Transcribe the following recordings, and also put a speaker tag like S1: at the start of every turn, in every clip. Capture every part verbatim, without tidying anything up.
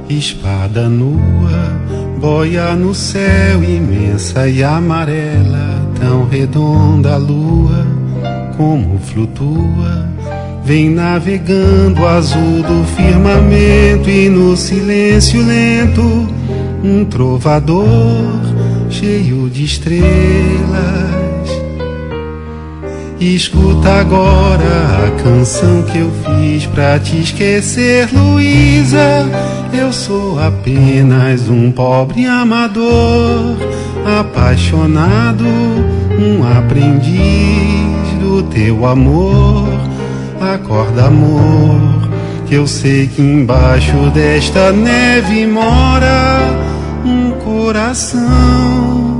S1: Espada nua, boia no céu imensa e amarela, tão redonda a lua, como flutua, vem navegando azul do firmamento, e no silêncio lento, um trovador cheio de estrelas. Escuta agora a canção que eu fiz pra te esquecer, Luísa. Eu sou apenas um pobre amador, apaixonado, um aprendiz do teu amor. Acorda, amor, que eu sei que embaixo desta neve mora um coração.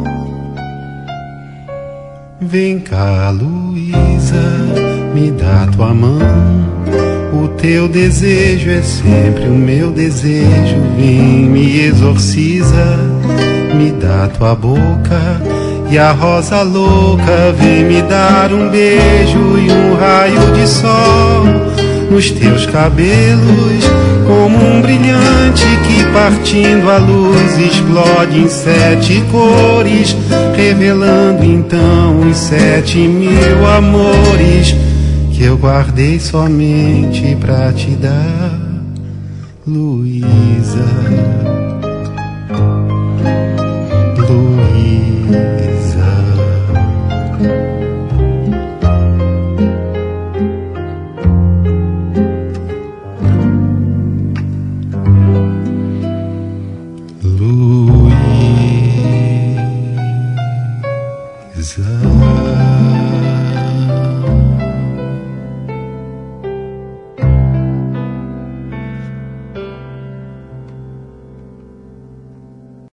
S1: Vem cá, Luísa, me dá tua mão. O teu desejo é sempre o meu desejo. Vem, me exorciza, me dá tua boca. E a rosa louca vem me dar um beijo e um raio de sol nos teus cabelos, como um brilhante que partindo a luz explode em sete cores, revelando então os sete mil amores que eu guardei somente pra te dar, Luísa. Luísa. Luísa.